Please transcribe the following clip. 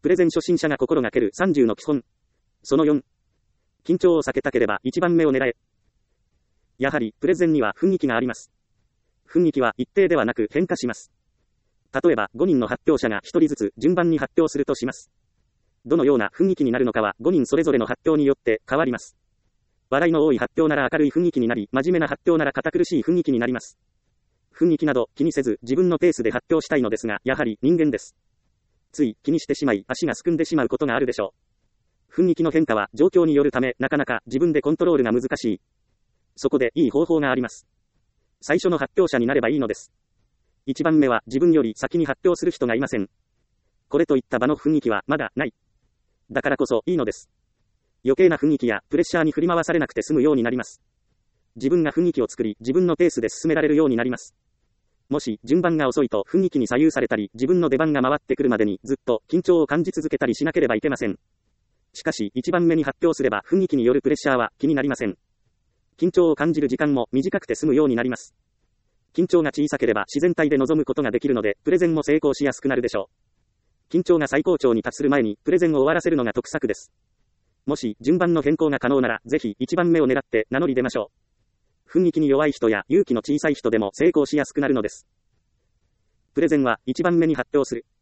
プレゼン初心者が心がける30の基本。その4。緊張を避けたければ1番目を狙え。やはり、プレゼンには雰囲気があります。雰囲気は一定ではなく変化します。例えば、5人の発表者が1人ずつ順番に発表するとします。どのような雰囲気になるのかは5人それぞれの発表によって変わります。笑いの多い発表なら明るい雰囲気になり、真面目な発表なら堅苦しい雰囲気になります。雰囲気など気にせず自分のペースで発表したいのですが、やはり人間です。つい気にしてしまい足がすくんでしまうことがあるでしょう。雰囲気の変化は状況によるため、なかなか自分でコントロールが難しい。そこでいい方法があります。最初の発表者になればいいのです。1番目は自分より先に発表する人がいません。これといった場の雰囲気はまだない。だからこそいいのです。余計な雰囲気やプレッシャーに振り回されなくて済むようになります。自分が雰囲気を作り、自分のペースで進められるようになります。もし順番が遅いと雰囲気に左右されたり、自分の出番が回ってくるまでにずっと緊張を感じ続けたりしなければいけません。しかし1番目に発表すれば雰囲気によるプレッシャーは気になりません。緊張を感じる時間も短くて済むようになります。緊張が小さければ自然体で臨むことができるので、プレゼンも成功しやすくなるでしょう。緊張が最高潮に達する前にプレゼンを終わらせるのが得策です。もし順番の変更が可能なら、ぜひ1番目を狙って名乗り出ましょう。雰囲気に弱い人や勇気の小さい人でも成功しやすくなるのです。プレゼンは1番目に発表する。